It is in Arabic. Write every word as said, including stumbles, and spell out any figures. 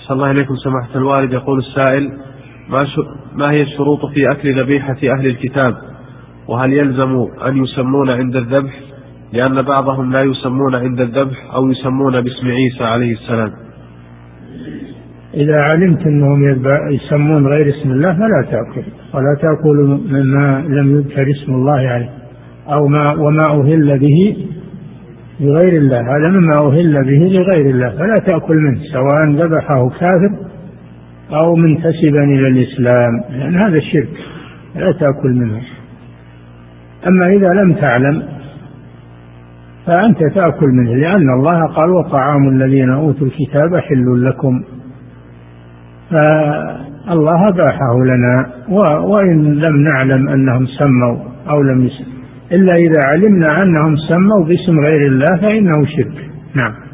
أحسن الله إليكم سماحة الوالد. يقول السائل: ما, ما هي الشروط في أكل ذبيحة أهل الكتاب؟ وهل يلزم أن يسمون عند الذبح؟ لأن بعضهم لا يسمون عند الذبح أو يسمون باسم عيسى عليه السلام. إذا علمت أنهم يسمون غير اسم الله فلا تأكل، ولا تأكل مما لم يذكر اسم الله عليه أو ما وما أهل به لغير الله. هذا مما أهل به لغير الله فلا تأكل منه، سواء ذبحه كافر أو منتسبا إلى الإسلام، لأن هذا الشرك، لا تأكل منه. أما إذا لم تعلم فأنت تأكل منه، لأن الله قال: وطعام الذين أوتوا الكتاب حل لكم. فالله باحه لنا، وإن لم نعلم أنهم سموا أو لم يسموا، إلا إذا علمنا أنهم سموا باسم غير الله فإنه شرك. نعم.